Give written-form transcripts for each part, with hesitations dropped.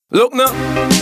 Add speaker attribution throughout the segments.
Speaker 1: Look now,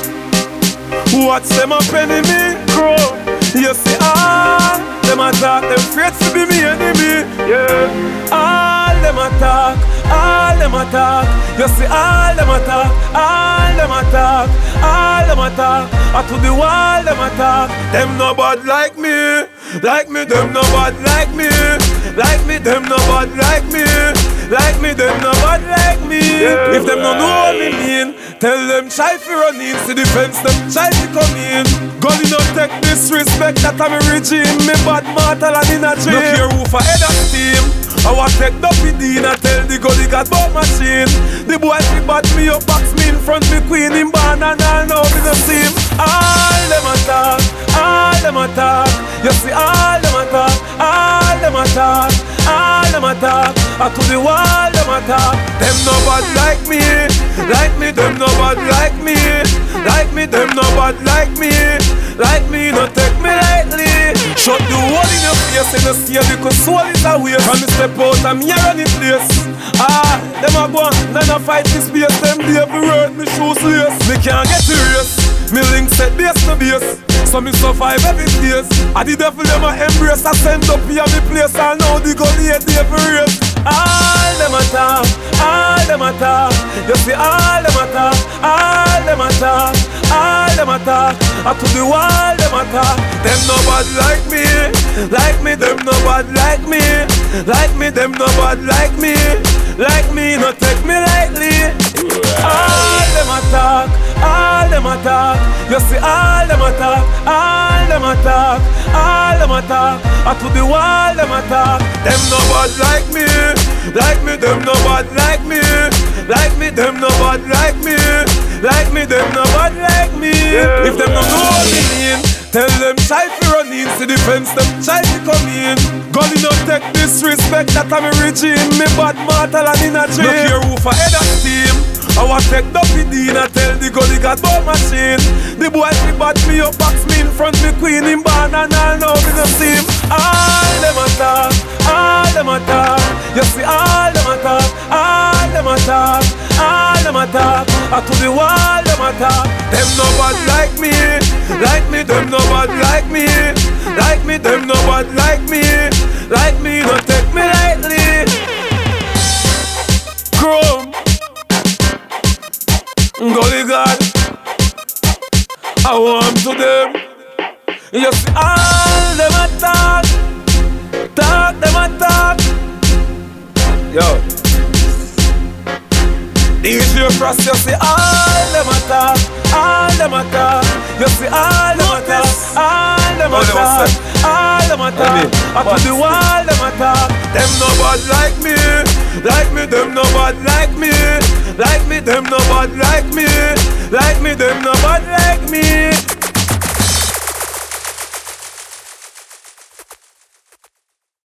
Speaker 1: what's them up enemy? Grow. You see all them attack, them afraid to be me enemy. Yeah. All them attack, all them attack. You see all them attack, all them attack, all them attack. To the wall them attack. Them no bad like me, them no bad like me, them no bad like me, them no bad like me. Yeah. If them no know what me mean, tell them try to run in, see the fence them try to come in. Gully no take disrespect that I'm a regime. Me bad mortal and in a dream. Look here who for head of steam. I want take Duffy Dean and tell the gully got bought machine. The boy he bat me up, box me in front me queen in barn and all now me no see him. All them attack, all them attack. You see all them attack, all them attack, all them attack. To the wall them attack. Them no bad like me, them no bad like me, them no bad like me, no take me lightly. Shut the hole in your face and you see because soul is away. From me step out and me a run in place. Them a go on, none a fight this space. Them be every word, me shoes lace. Me can't get the race, me link set base to base. So me survive every days. The devil them a embrace. I send up here me place. I know the gully hate the every race. All them attack, all them attack. You see all them attack, all them attack, all them attack. To the wall them attack. Them no bad like me, them no bad like me, them no bad like me, no take me lightly. All them attack, all them attack. You see all them attack, all them attack, all them attack. To the wall them attack. Them no bad like me, them no bad like me, them no bad like me, them no bad like me. Yeah. If them no know what me mean, tell them try to run in, see the fence them try to come in. Gully no take disrespect that I'm a regime. Me bad mortal and in a dream. Look here who for head of steam. I want take Duffy Dean and tell the gully got bought machine. The boy he bat me up, box me in front me queen in barn and all now me no see him. All them attack, all them attack. You see all them attack, all them attack, all them attack. To the wall them attack. Them no bad like me, them no bad like me, them no bad like me, no take me lightly. Chrome Gully God, I want to them. You see all them attack, them attack. Yo, DJ Frost, you see all them attack, all them attack. You see all them attack, all them attack, all them attack. To the wall them attack. Them no bad like me, them no bad like me, them no bad like me, them no bad